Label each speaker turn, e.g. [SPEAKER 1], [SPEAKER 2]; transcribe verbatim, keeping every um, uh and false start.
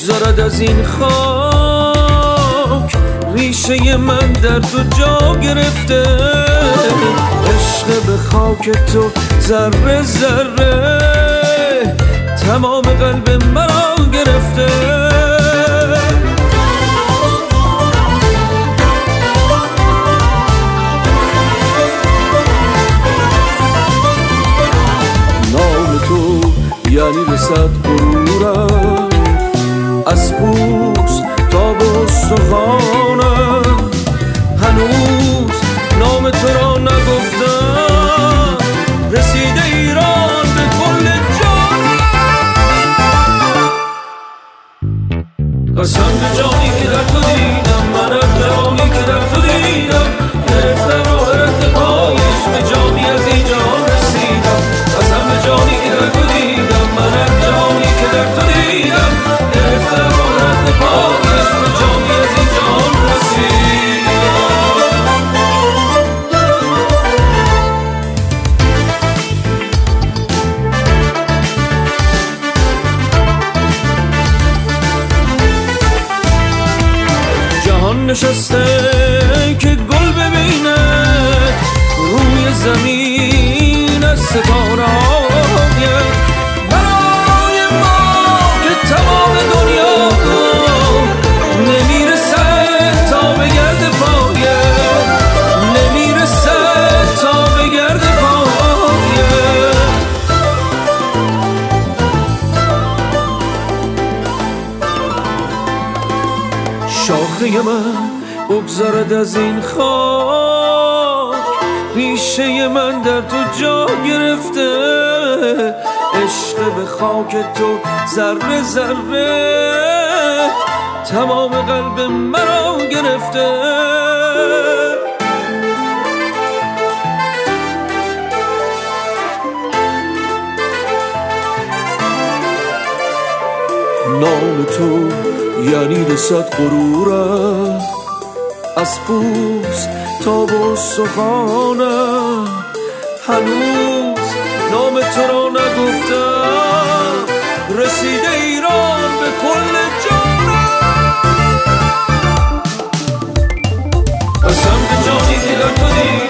[SPEAKER 1] بگذارد از این خاک، ریشه من در تو جا گرفته. عشق به خاک تو ذره ذره تمام قلب مرا گرفته. نام تو یعنی رسد غرورم، از پوست تا به استخوانم. هنوز نام تو را نگفتم، رسیده ایران به کل جانم. قسم به جانی که در تو دیدم، من از جانی که در تو دیدم، گرفتم راه رد پایش، به جانی از این جهان رسیدم. قسم به جانی که در تو دیدم، من از جانی که در تو دیدم، گرفتم راه رد پایش، به جانی از این جهان رسیدم. جهان نشسته که گل ببینه روی زمین از ستاره آید، برای ما که تمام دنیا نمیرسه تا به گرد پایه، نمیرسه تا به گرد پایه. شاخه من بگذارد از این خاک، ریشه من در تو جا گرفته. عشق به خاک تو ذره ذره تمام قلب مرا گرفته. نام تو یعنی رسد غرورم، از پوست تا به استخوانم. هنوز نام تو را نگفتم، رسیده ایران به کل جانم. قسم به جانی که در تو دیدم،